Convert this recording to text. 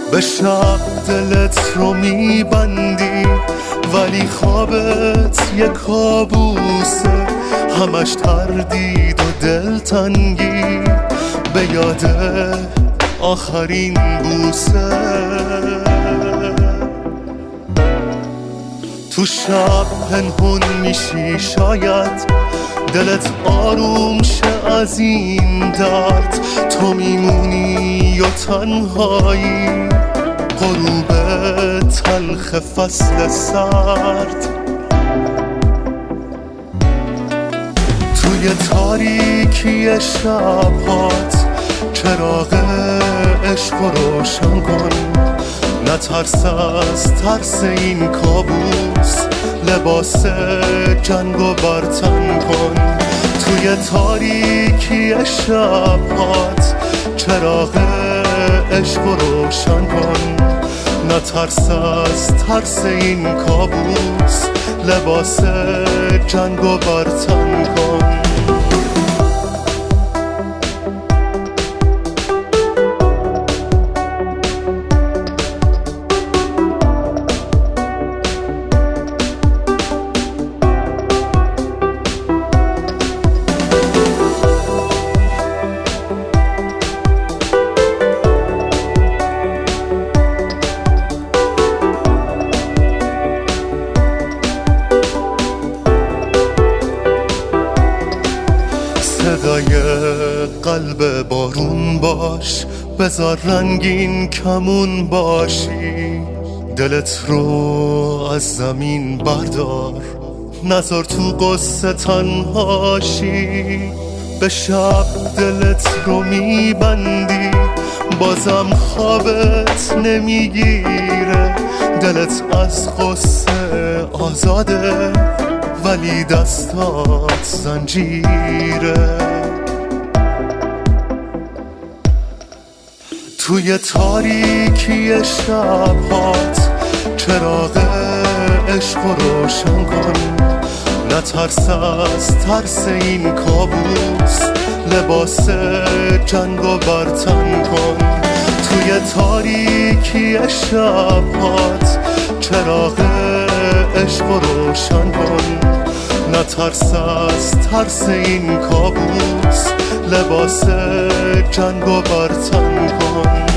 به شب دلت رو میبندی ولی خوابت یه کابوسه، همش تردید و دلتنگی به یاد آخرین بوسه. تو شب پنهون میشی شاید دلت آروم شه از این درد، تو میمونی و تنهایی غروب تلخ فصل سرد. توی تاریکی شبهات چراغ عشق رو روشن کن، نترس از ترس این کابوس، لباس جنگ و برتن کن. توی تاریکی شبهات چراغ عشق رو روشن کن، نترس از ترس این کابوس، لباس جنگ و برتن کن. صدای قلب بارون باش، بذار رنگین کمون باشی، دلت رو از زمین بردار، نذار تو قصه تنهاشی. به شب دلت رو میبندی بازم خوابت نمیگیره، دلت از قصه آزاده ولی دستات زنجیره. توی تاریکی شبهات چراغ عشق رو روشن کن، نترس از ترس این کابوس، لباس جنگ و برتن کن. توی تاریکی شبهات چراغ عشق رو روشن کن، نترس از ترس این کابوس، لباس جنگ و برتن کن.